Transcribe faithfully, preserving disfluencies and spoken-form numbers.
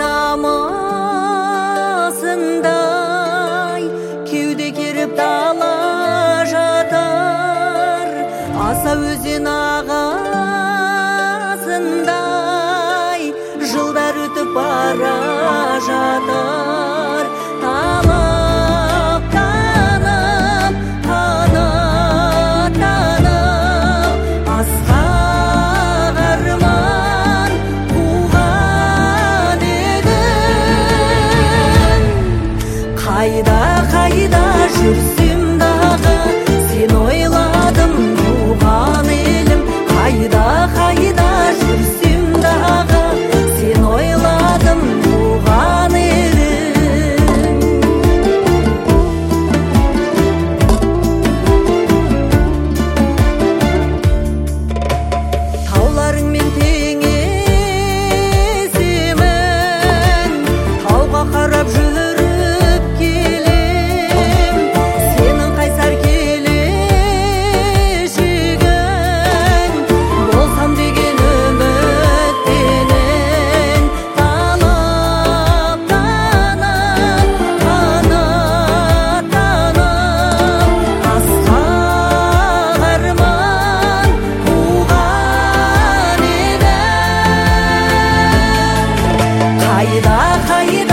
намысындай кеуде керіп дала жатар, аса өзен ағасындай жылдар өтіп бара жатар. Танып, танып, танып, танып, асқақ арман қуған едім. Қайда, қайда жүрсем дағы, сен ойладым туған елім. Қайда, қайда жүрсем дағы, сен ойладым туған елім. Тауларыңмен теңесемін, тауға қарап жүріп келем. Сенің қайсар келешегің болсам деген үміттенен. Танып, танып, танып, танып, асқақ арман қуған едім. Қайда, қайда